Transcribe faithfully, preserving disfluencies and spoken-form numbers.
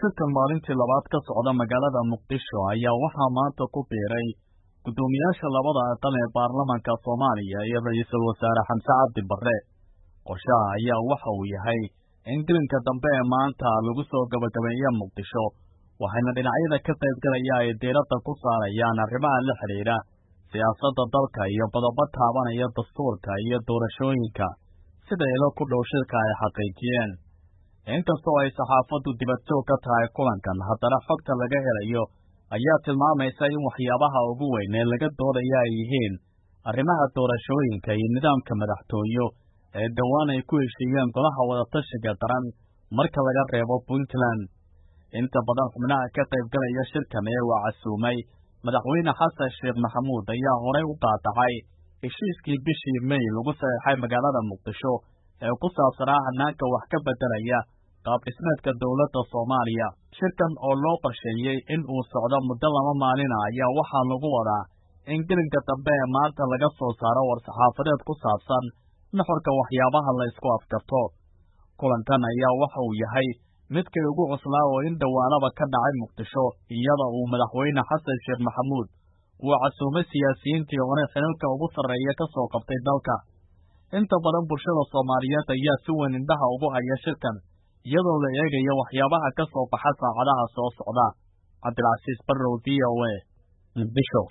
shirkan maalintii labaad ka socda magaalada Muqdisho ayaa waxaa maanta ku biiray gudoomiyaasha labada aqal ee baarlamaanka Soomaaliya iyo ra'iisul wasaare Xamse Cabdi Barre. Qorshaha ayaa waxa uu yahay in dilinka dambe ee maanta lagu soo gabagabeeyo Muqdisho, waxayna dhinacyada ka qaybgalaya ay diiradda ku saarayaan arrimaha la xiriira siyaasadda dalka iyo qodobo taabanaya dastuurka iyo doorashooyinka sida ilo ku dhow shirka ay xaqiijiyeen. Inkastoo ay saxaafaddu dibadjoog ka tahay kulankan, haddana xogta laga helayo ayaa tilmaamaysa in waxyaabaha ugu weyn ee laga doodaya ay yihiin arrimaha doorashooyinka iyo nidaamka madaxtooyo ee dhowaan ay ku heshiiyeen golaha wadatashiga qaran marka laga reebo Puntland. Inta badan xubnaha ka qaybgalaya shirkan ee waa casuumay madaxweyne xasan sheekh maxamuud ayaa horey u qaadacay heshiiskii bishii May lagu saxeexay magaalada Muqdisho ee ku saabsanaa hannaanka wax ka beddelaya qaab dhismeedka dowladda Soomaaliya. Shirkan oo loo qorsheeyey in uu socdo muddo laba maalin ah ayaa waxaa lagu wadaa in dilinka dambe ee maanta laga soo saaro war-saxaafadeed ku saabsan nuxurka waxyaabaha la isku afkarto. Kulankan ayaa waxa uu yahay midkii ugu cuslaa oo in dhawaanaba ka dhacay Muqdisho, iyada uu madaxweyne xasan sheekh maxamuud uu casuumay siyaasiyiintii hore xilalka ugu sarreeya ka soo qabtay dalka. Inta badan bulshada Soomaaliyeed ayaa si weyn indhaha ugu haya shirkan, iyadoo la eegayo waxyaabaha ka soo baxa saacadaha soo socda. Cabdilcasiis Barrow, V O A, Muqdisho.